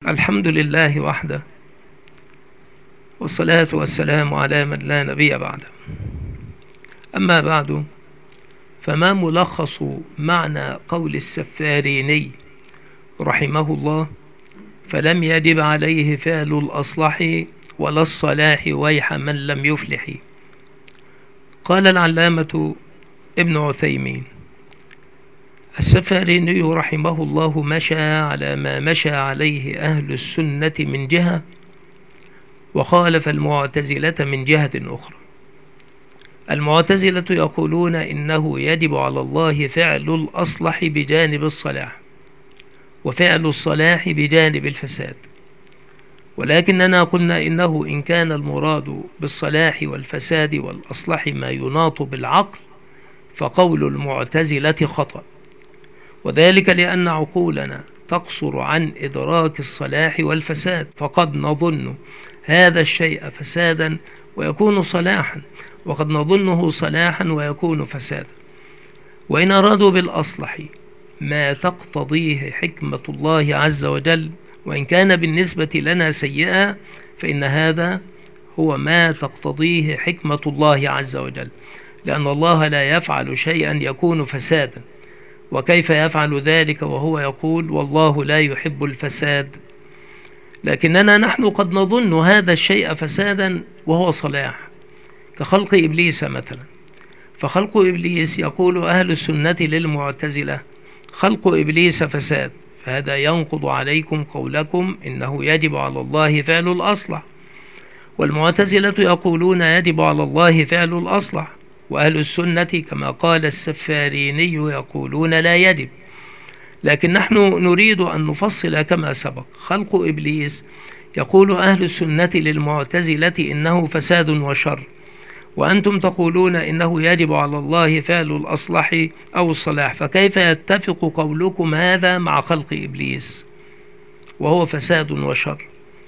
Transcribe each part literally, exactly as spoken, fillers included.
الحمد لله وحده، والصلاة والسلام على من لا نبي بعده. أما بعد، فما ملخص معنى قول السفاريني رحمه الله: فلم يجب عليه فعل الأصلح ولا الصلاح ويح من لم يفلح. قال العلامة ابن عثيمين: السفاريني رحمه الله مشى على ما مشى عليه أهل السنة من جهة، وخالف المعتزلة من جهة أخرى. المعتزلة يقولون إنه يجب على الله فعل الأصلح بجانب الصلاح، وفعل الصلاح بجانب الفساد، ولكننا قلنا إنه إن كان المراد بالصلاح والفساد والأصلح ما يناط بالعقل، فقول المعتزلة خطأ، وذلك لأن عقولنا تقصر عن إدراك الصلاح والفساد، فقد نظن هذا الشيء فسادا ويكون صلاحا، وقد نظنه صلاحا ويكون فسادا. وإن أرادوا بالأصلح ما تقتضيه حكمة الله عز وجل، وإن كان بالنسبة لنا سيئا، فإن هذا هو ما تقتضيه حكمة الله عز وجل، لأن الله لا يفعل شيئا يكون فسادا، وكيف يفعل ذلك وهو يقول والله لا يحب الفساد؟ لكننا نحن قد نظن هذا الشيء فسادا وهو صلاح، كخلق إبليس مثلا. فخلق إبليس يقول أهل السنة للمعتزلة: خلق إبليس فساد، فهذا ينقض عليكم قولكم إنه يجب على الله فعل الأصلح. والمعتزلة يقولون يجب على الله فعل الأصلح، وأهل السنة كما قال السفاريني يقولون لا يجب. لكن نحن نريد أن نفصل كما سبق. خلق إبليس يقول أهل السنة للمعتزلة إنه فساد وشر، وأنتم تقولون إنه يجب على الله فعل الأصلح أو الصلاح، فكيف يتفق قولكم هذا مع خلق إبليس وهو فساد وشر؟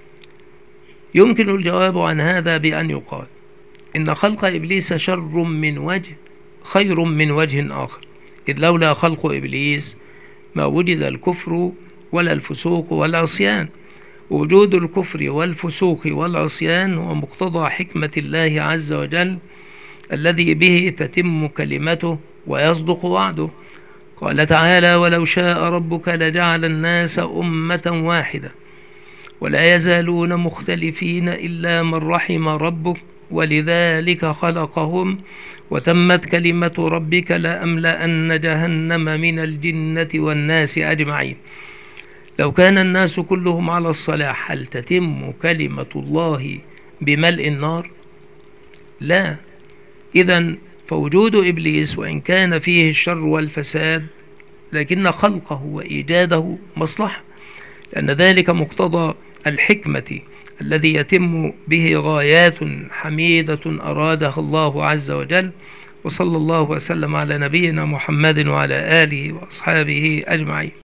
يمكن الجواب عن هذا بأن يقال إن خلق إبليس شر من وجه خير من وجه آخر، إذ لولا خلق إبليس ما وجد الكفر ولا الفسوق والعصيان. وجود الكفر والفسوق والعصيان هو مقتضى حكمة الله عز وجل الذي به تتم كلمته ويصدق وعده. قال تعالى: ولو شاء ربك لجعل الناس أمة واحدة ولا يزالون مختلفين إلا من رحم ربك ولذلك خلقهم وتمت كلمة ربك لأملأن جهنم من الجنة والناس أجمعين. لو كان الناس كلهم على الصلاح هل تتم كلمة الله بملء النار؟ لا. إذن فوجود إبليس وإن كان فيه الشر والفساد، لكن خلقه وإيجاده مصلحة، لأن ذلك مقتضى الحكمة الذي يتم به غايات حميدة أرادها الله عز وجل. وصلى الله وسلم على نبينا محمد وعلى آله وأصحابه أجمعين.